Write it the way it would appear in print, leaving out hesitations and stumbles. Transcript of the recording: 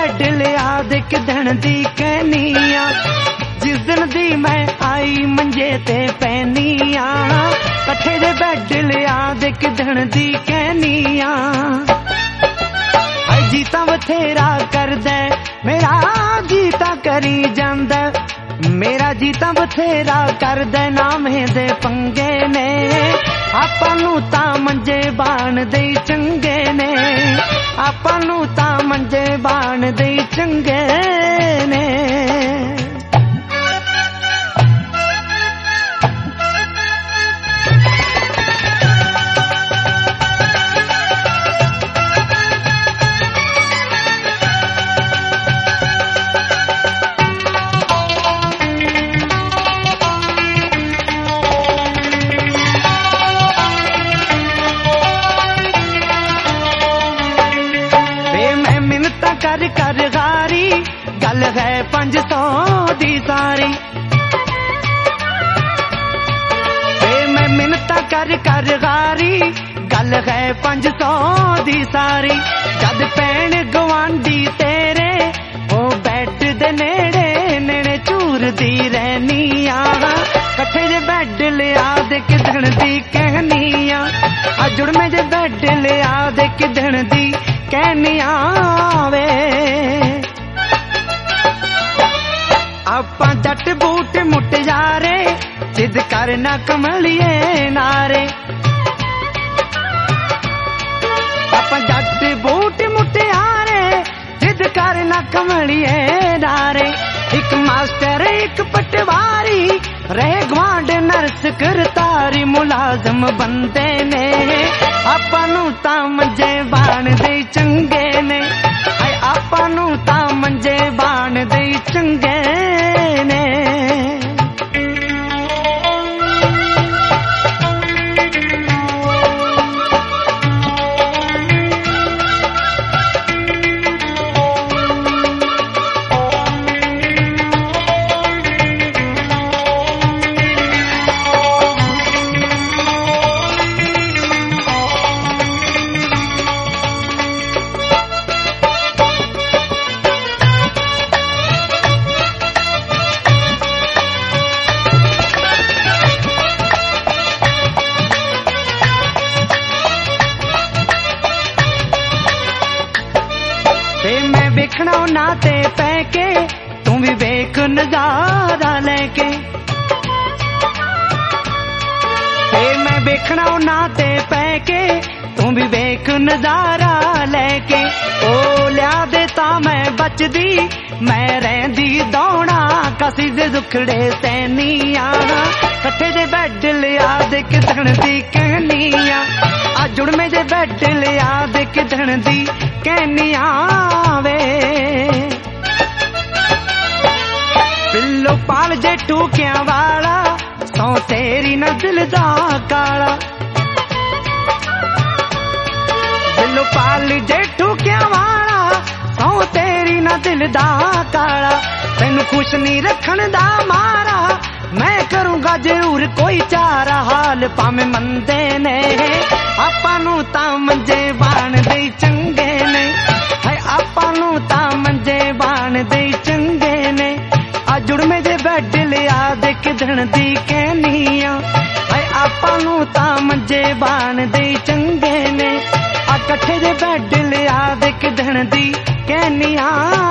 Bad लिया दे किदण दी कहनिया, जिस दिन दी मैं आई मंजे ते पैनिया, कट्ठे दे बैड लिया दे किदण दी कहनिया। जीता बथेरा कर दे मेरा जीता करी जांदा, मेरा जीता बथेरा कर दे नामे दे पंगे ने, आपां नूं तां मंजे बाण दे चंगे ने, आपां नूं तां मंजे बाण दे चंगे ने। कर कर गारी गल है 500 दी सारी, मैं मिन्नतां कर कर गारी गल है 500 दी सारी। जद भैन गवांडी तेरे ओ बैड दे नेड़े नेड़े झूरदी रहनिया, कट्ठे जे बैड लिया दे किदण दी कहनिया, जुड़ में जे बैड लिया दे किदण दी कहनिया वे। आपां जट बूट मुट यारे जिद करना कमलिए नारे, आपां जट बूट मुट यारे जिद करना कमलिए नारे। एक मास्टर एक पटवारी रहे गवांड नर्स करतारी, मुलाजम बंदे ने आपां नूं तां मंजे बाण दे चंगे ने, आपां नूं तां मंजे बाण दे चंगे ने। मैं वेखना ना ते पैके तू भी वेख नजारा लेके, मैं वेखना ना ते पैके तू भी वेख नजारा लेके। ओ लिया दे तां मैं बचदी मैं रहंदी दौड़ा, कसी दे दुखड़े सैनिया, कट्ठे जे बैड लिया दे किदण दी कहनिया, जुड़ में जे बैड लिया दे किदण दी कहनिया वे। पिल्लो पाल जे टूकिया वाला सौ तेरी न दिल दा काला, पिल्लो पाल जे टूकिया वाला सौ तेरी न दिल दा काला। तैनू खुश नहीं रखण दा मारा मैं करूंगा जरूर कोई चारा, हाल भावें मंदे ने आपां नूं तां मंजे बाण दे चंगे ने, आपां नूं तां मंजे बाण दे चंगे ने। जुड़ में जे बैड लिया दे किदण दी कहनिया, आपां नूं तां मंजे बाण दे चंगे ने, कट्ठे जे बैड लिया दे किदण दी कहनिया।